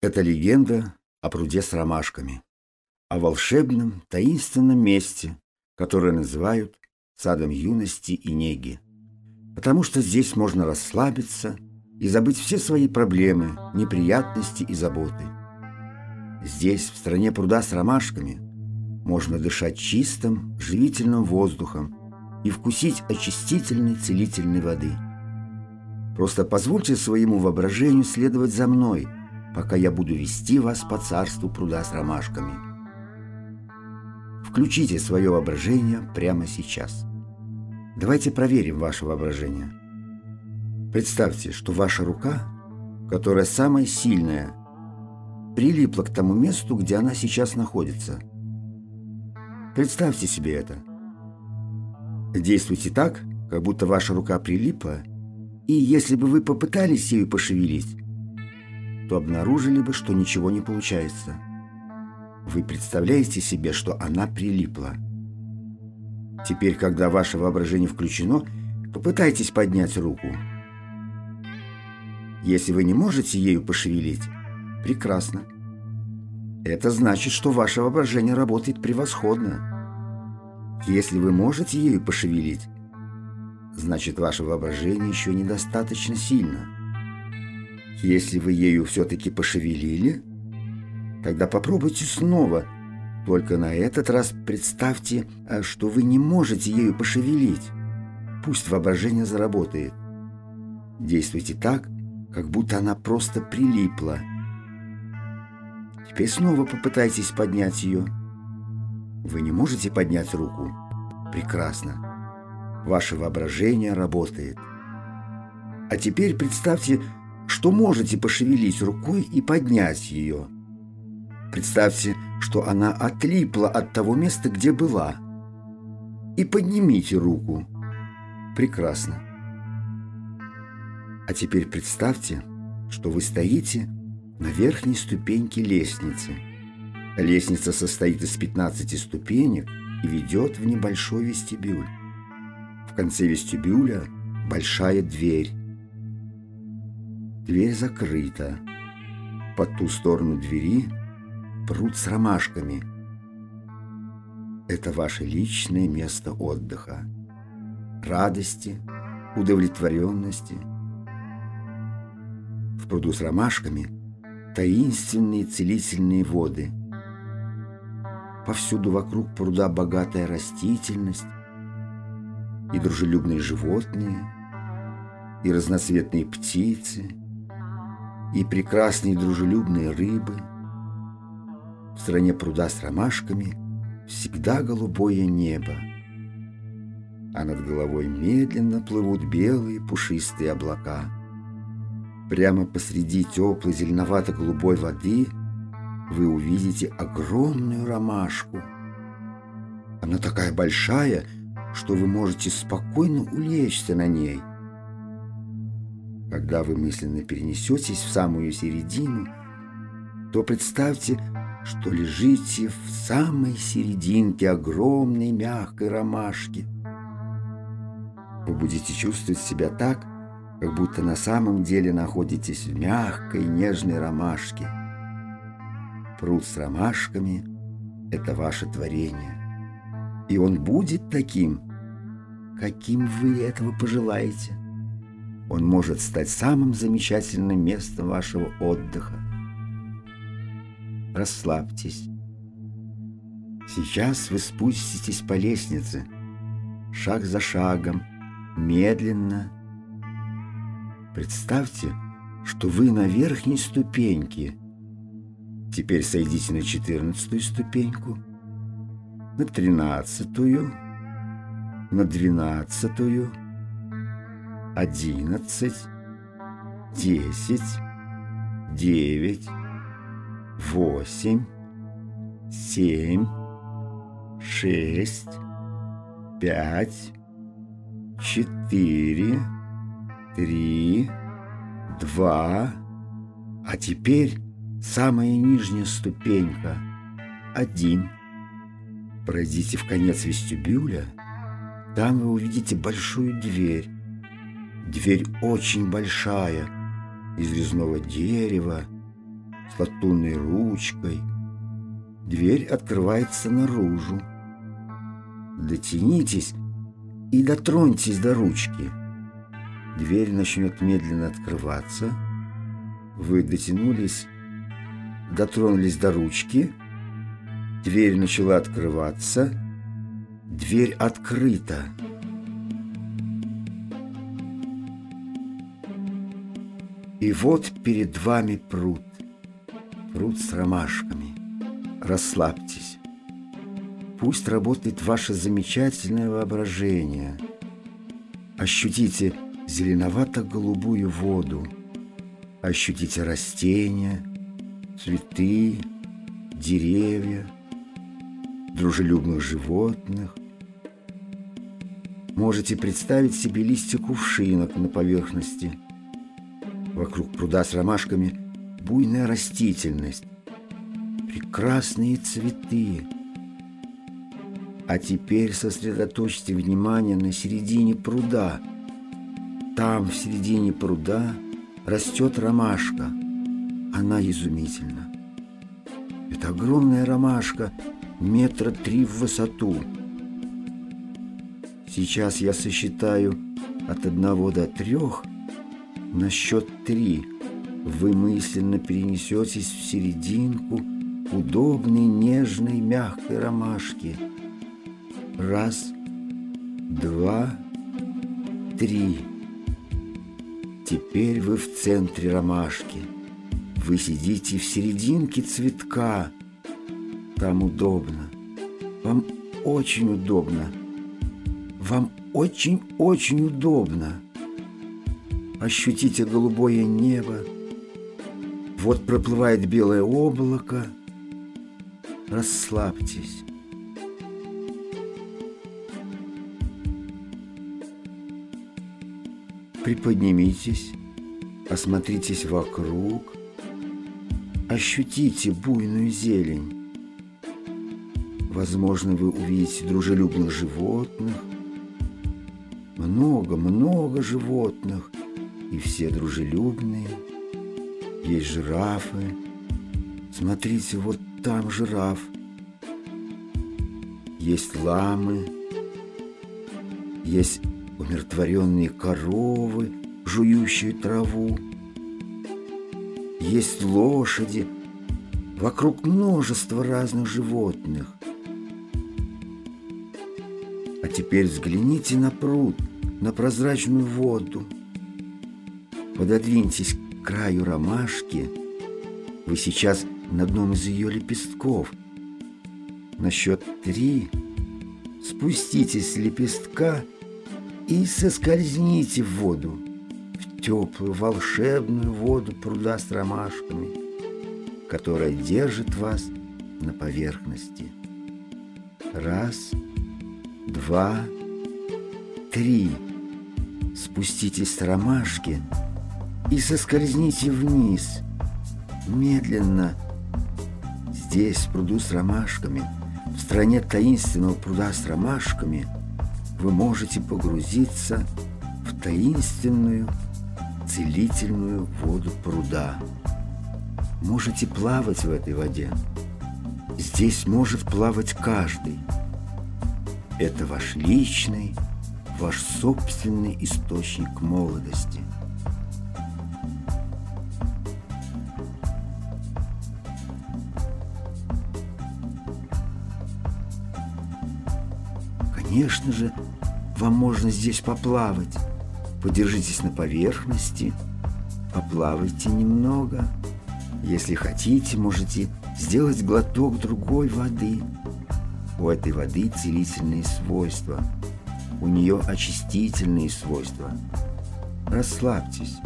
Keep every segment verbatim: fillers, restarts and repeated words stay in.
Это легенда о пруде с ромашками, о волшебном, таинственном месте, которое называют садом юности и неги, потому что здесь можно расслабиться и забыть все свои проблемы, неприятности и заботы. Здесь, в стране пруда с ромашками, можно дышать чистым, живительным воздухом и вкусить очистительной, целительной воды. Просто позвольте своему воображению следовать за мной, пока я буду вести вас по царству пруда с ромашками. Включите свое воображение прямо сейчас. Давайте проверим ваше воображение. Представьте, что ваша рука, которая самая сильная, прилипла к тому месту, где она сейчас находится. Представьте себе это. Действуйте так, как будто ваша рука прилипла, и если бы вы попытались ею пошевелить, то обнаружили бы, что ничего не получается. Вы представляете себе, что она прилипла. Теперь, когда ваше воображение включено, попытайтесь поднять руку. Если вы не можете ею пошевелить, прекрасно. Это значит, что ваше воображение работает превосходно. Если вы можете ею пошевелить, значит, ваше воображение еще недостаточно сильно. Если вы ею все-таки пошевелили, тогда попробуйте снова. Только на этот раз представьте, что вы не можете ею пошевелить. Пусть воображение заработает. Действуйте так, как будто она просто прилипла. Теперь снова попытайтесь поднять ее. Вы не можете поднять руку? Прекрасно. Ваше воображение работает. А теперь представьте, что можете пошевелить рукой и поднять ее. Представьте, что она отлипла от того места, где была. И поднимите руку. Прекрасно. А теперь представьте, что вы стоите на верхней ступеньке лестницы. Лестница состоит из пятнадцати ступенек и ведет в небольшой вестибюль. В конце вестибюля большая дверь. Дверь закрыта. По ту сторону двери пруд с ромашками. Это ваше личное место отдыха, радости, удовлетворенности. В пруду с ромашками таинственные целительные воды. Повсюду вокруг пруда богатая растительность, и дружелюбные животные, и разноцветные птицы, и прекрасные дружелюбные рыбы. В стране пруда с ромашками всегда голубое небо, а над головой медленно плывут белые пушистые облака. Прямо посреди теплой зеленовато-голубой воды вы увидите огромную ромашку. Она такая большая, что вы можете спокойно улечься на ней. Когда вы мысленно перенесетесь в самую середину, то представьте, что лежите в самой серединке огромной мягкой ромашки. Вы будете чувствовать себя так, как будто на самом деле находитесь в мягкой, нежной ромашке. Пруд с ромашками – это ваше творение. И он будет таким, каким вы этого пожелаете. Он может стать самым замечательным местом вашего отдыха. Расслабьтесь. Сейчас вы спуститесь по лестнице, шаг за шагом, медленно. Представьте, что вы на верхней ступеньке. Теперь сойдите на четырнадцатую ступеньку, на тринадцатую, на двенадцатую, одиннадцать, десять, девять, восемь, семь, шесть, пять, четыре, три, два. А теперь самая нижняя ступенька – один. Пройдите в конец вестибюля, там вы увидите большую дверь. Дверь очень большая, из резного дерева, с латунной ручкой. Дверь открывается наружу. Дотянитесь и дотроньтесь до ручки. Дверь начнет медленно открываться. Вы дотянулись, дотронулись до ручки. Дверь начала открываться. Дверь открыта. И вот перед вами пруд. Пруд с ромашками. Расслабьтесь. Пусть работает ваше замечательное воображение. Ощутите зеленовато-голубую воду. Ощутите растения, цветы, деревья, дружелюбных животных. Можете представить себе листья кувшинок на поверхности. Вокруг пруда с ромашками буйная растительность, прекрасные цветы. А теперь сосредоточьте внимание на середине пруда. Там, в середине пруда, растет ромашка. Она изумительна. Это огромная ромашка, метра три в высоту. Сейчас я сосчитаю от одного до трех. На счет три вы мысленно перенесетесь в серединку удобной, нежной, мягкой ромашки. Раз, два, три. Теперь вы в центре ромашки. Вы сидите в серединке цветка. Там удобно. Вам очень удобно. Вам очень-очень удобно. Ощутите голубое небо. Вот проплывает белое облако. Расслабьтесь. Приподнимитесь, осмотритесь вокруг, ощутите буйную зелень. Возможно, вы увидите дружелюбных животных. Много-много животных, и все дружелюбные. Есть жирафы. Смотрите, вот там жираф. Есть ламы. Есть умиротворенные коровы, жующие траву. Есть лошади. Вокруг множество разных животных. А теперь взгляните на пруд, на прозрачную воду. Пододвиньтесь к краю ромашки. Вы сейчас на одном из ее лепестков. На счет три спуститесь с лепестка и соскользните в воду, в теплую, волшебную воду пруда с ромашками, которая держит вас на поверхности. Раз, два, три. Спуститесь с ромашки и соскользните вниз, медленно. Здесь, в пруду с ромашками, в стране таинственного пруда с ромашками, вы можете погрузиться в таинственную, целительную воду пруда. Можете плавать в этой воде. Здесь может плавать каждый. Это ваш личный, ваш собственный источник молодости. Конечно же, вам можно здесь поплавать. Подержитесь на поверхности, поплавайте немного. Если хотите, можете сделать глоток другой воды. У этой воды целительные свойства. У нее очистительные свойства. Расслабьтесь.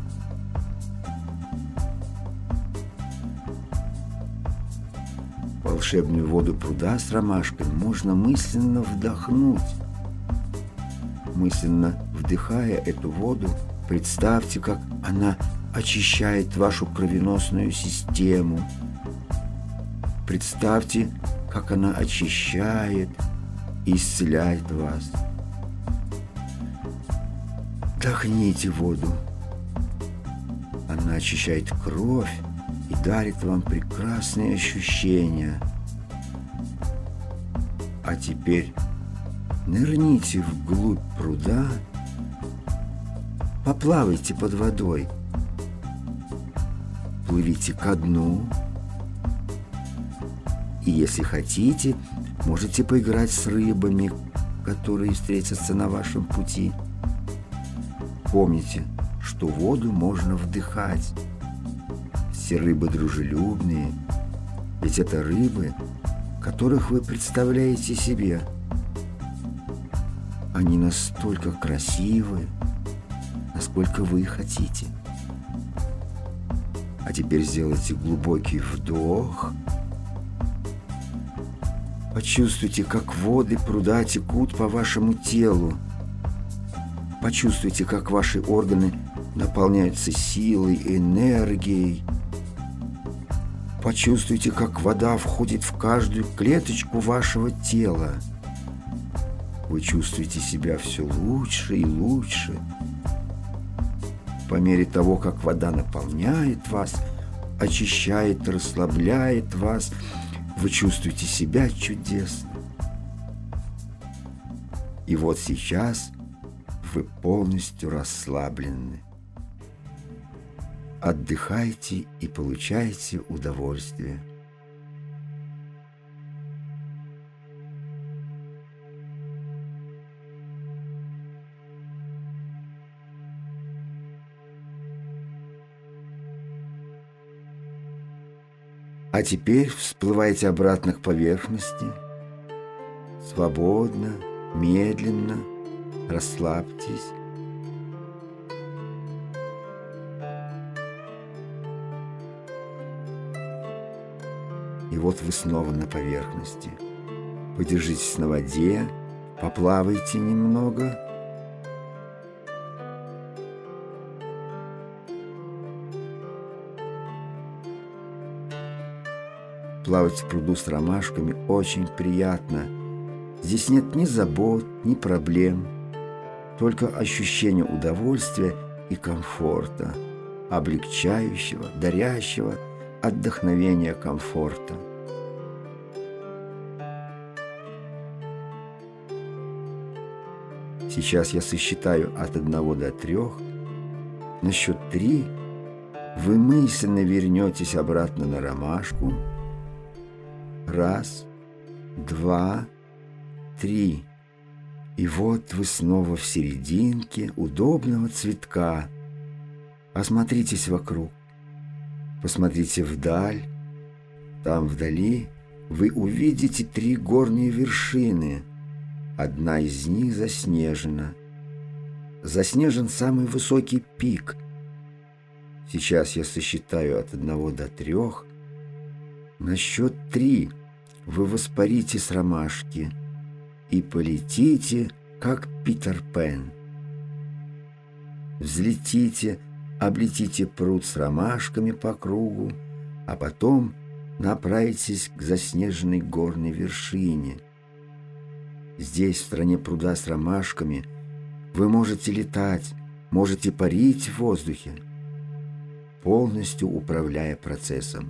Волшебную воду пруда с ромашкой можно мысленно вдохнуть. Мысленно вдыхая эту воду, представьте, как она очищает вашу кровеносную систему. Представьте, как она очищает и исцеляет вас. Вдохните воду. Она очищает кровь и дарит вам прекрасные ощущения. А теперь нырните вглубь пруда, поплавайте под водой, плывите ко дну, и если хотите, можете поиграть с рыбами, которые встретятся на вашем пути. Помните, что воду можно вдыхать. Все рыбы дружелюбные, ведь это рыбы, которых вы представляете себе. Они настолько красивы, насколько вы хотите. А теперь сделайте глубокий вдох. Почувствуйте, как воды пруда текут по вашему телу. Почувствуйте, как ваши органы наполняются силой, энергией. Почувствуйте, как вода входит в каждую клеточку вашего тела. Вы чувствуете себя все лучше и лучше. По мере того, как вода наполняет вас, очищает, расслабляет вас, вы чувствуете себя чудесно. И вот сейчас вы полностью расслаблены. Отдыхайте и получайте удовольствие. А теперь всплывайте обратно к поверхности. Свободно, медленно расслабьтесь. И вот вы снова на поверхности. Подержитесь на воде, поплавайте немного. Плавать в пруду с ромашками очень приятно. Здесь нет ни забот, ни проблем, только ощущение удовольствия и комфорта, облегчающего, дарящего отдохновения комфорта. Сейчас я сосчитаю от одного до трех. На счет три вы мысленно вернетесь обратно на ромашку. Раз, два, три. И вот вы снова в серединке удобного цветка. Осмотритесь вокруг. Посмотрите вдаль. Там вдали вы увидите три горные вершины. Одна из них заснежена. Заснежен самый высокий пик. Сейчас я сосчитаю от одного до трех. На счет три вы воспарите с ромашки и полетите, как Питер Пен. Взлетите, облетите пруд с ромашками по кругу, а потом направитесь к заснеженной горной вершине. Здесь, в стране пруда с ромашками, вы можете летать, можете парить в воздухе, полностью управляя процессом.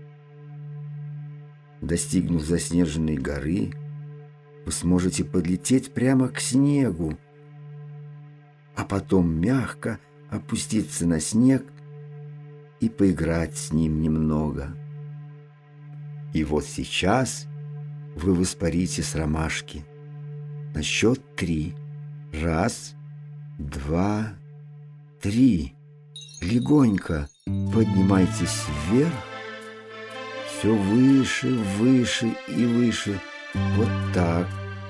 Достигнув заснеженной горы, вы сможете подлететь прямо к снегу, а потом мягко опуститься на снег и поиграть с ним немного. И вот сейчас вы воспарите с ромашки. На счет три. Раз, два, три. Легонько поднимайтесь вверх. Все выше, выше и выше. Вот так.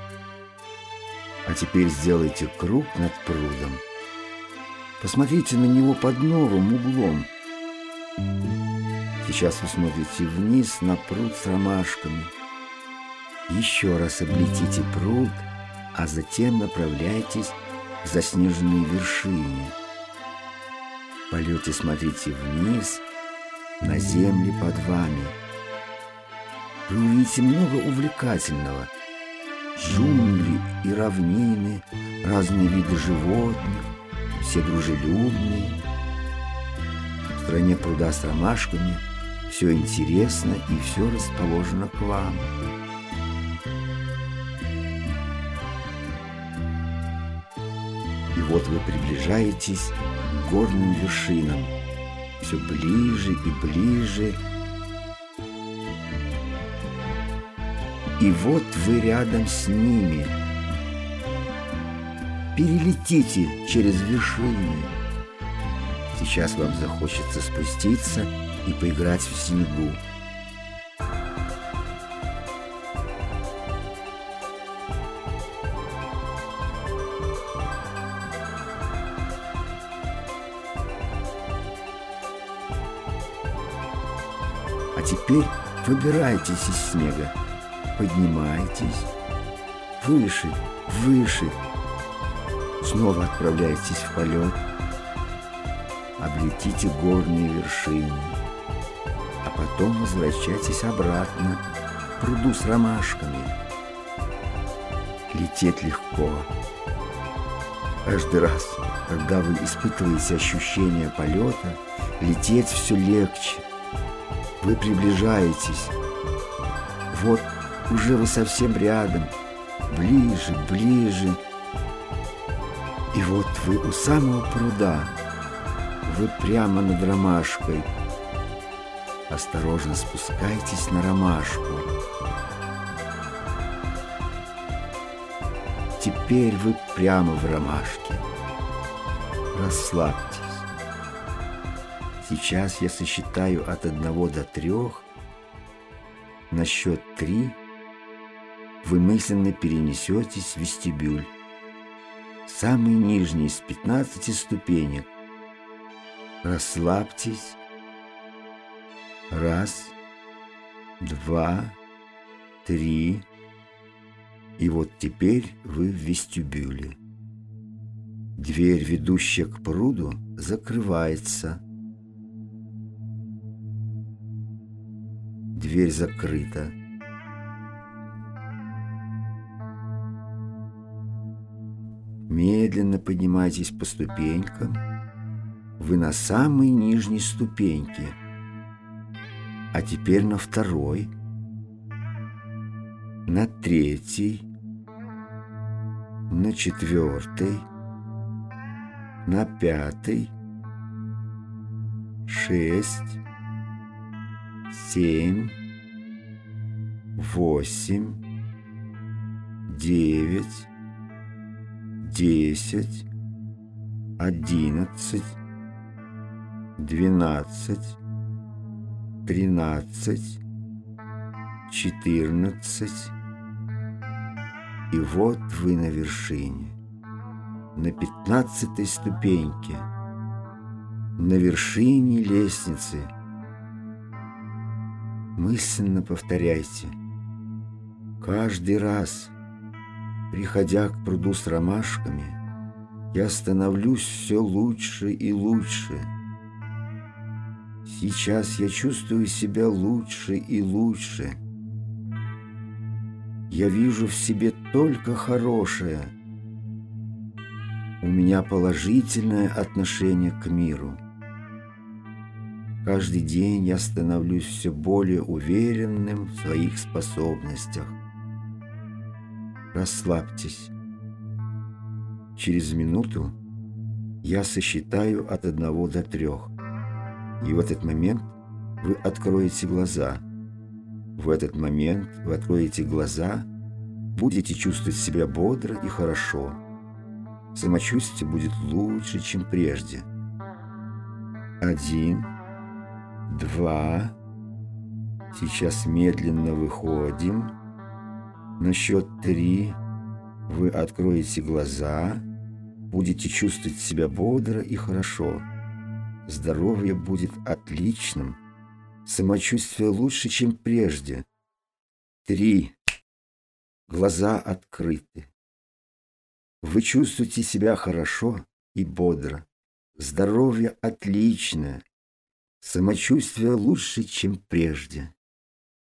А теперь сделайте круг над прудом. Посмотрите на него под новым углом. Сейчас вы смотрите вниз на пруд с ромашками. Еще раз облетите пруд, а затем направляйтесь к заснеженной вершине. В полете смотрите вниз, на землю под вами. Вы увидите много увлекательного. Джунгли и равнины, разные виды животных, все дружелюбные. В стране пруда с ромашками Все интересно и все расположено к вам. И вот вы приближаетесь к горным вершинам, все ближе и ближе. И вот вы рядом с ними. Перелетите через вершины. Сейчас вам захочется спуститься и поиграть в снегу. А теперь выбирайтесь из снега, поднимайтесь выше, выше, снова отправляйтесь в полет, облетите горные вершины, а потом возвращайтесь обратно к пруду с ромашками. Лететь легко. Каждый раз, когда вы испытываете ощущение полета, лететь все легче. Вы приближаетесь. Вот уже вы совсем рядом. Ближе, ближе. И вот вы у самого пруда. Вы прямо над ромашкой. Осторожно спускайтесь на ромашку. Теперь вы прямо в ромашке. Расслабьтесь. Сейчас я сосчитаю от одного до трех. На счет три вы мысленно перенесетесь в вестибюль, самый нижний из пятнадцати ступенек. Расслабьтесь. Раз, два, три. И вот теперь вы в вестибюле. Дверь, ведущая к пруду, закрывается. Дверь закрыта. Медленно поднимайтесь по ступенькам. Вы на самой нижней ступеньке. А теперь на второй, на третьей, на четвертой, на пятой, шесть, семь, восемь, девять, десять, одиннадцать, двенадцать, тринадцать, четырнадцать. И вот вы на вершине, на пятнадцатой ступеньке, на вершине лестницы. Мысленно повторяйте. Каждый раз, приходя к пруду с ромашками, я становлюсь все лучше и лучше. Сейчас я чувствую себя лучше и лучше. Я вижу в себе только хорошее. У меня положительное отношение к миру. Каждый день я становлюсь все более уверенным в своих способностях. Расслабьтесь. Через минуту я сосчитаю от одного до трех. И в этот момент вы откроете глаза. В этот момент вы откроете глаза, будете чувствовать себя бодро и хорошо. Самочувствие будет лучше, чем прежде. Один, два. Сейчас медленно выходим. На счет три вы откроете глаза, будете чувствовать себя бодро и хорошо. Здоровье будет отличным, самочувствие лучше, чем прежде. Три. Глаза открыты. Вы чувствуете себя хорошо и бодро. Здоровье отличное, самочувствие лучше, чем прежде.